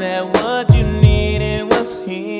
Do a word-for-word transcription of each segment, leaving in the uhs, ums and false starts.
that what you needed was here.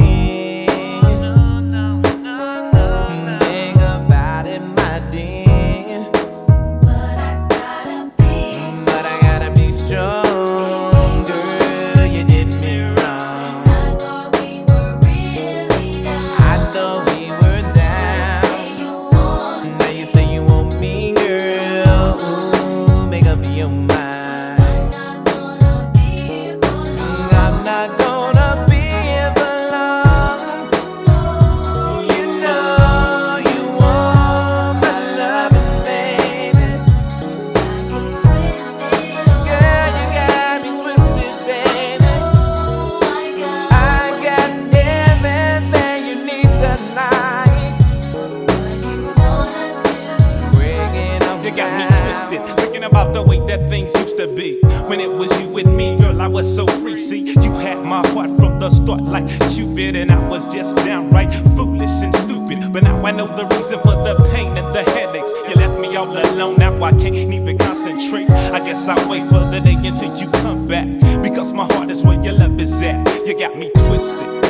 Think about it, my dear. But I gotta be strong. But I gotta be strong, girl. You did me wrong. I thought we were really down. I thought we were down. Say you want Now you say you want me, girl. Ooh, make up your mind. I'm not gonna be here for long. I'm not gonna be here for long. You know you want my loving, baby. Got me twisted, oh. Girl, you got me twisted, baby. Oh, I got I got everything you need tonight. what you wanna do. Breaking up You got me now. twisted, thinking about the way that things used to be. When it was you with me, girl, I was so free. See, you had my heart from the start like Cupid, and I was just downright foolish and stupid. But now I know the reason for the pain and the headaches. You left me all alone, now I can't even concentrate. I guess I'll wait for the day until you come back, because my heart is where your love is at. You got me twisted.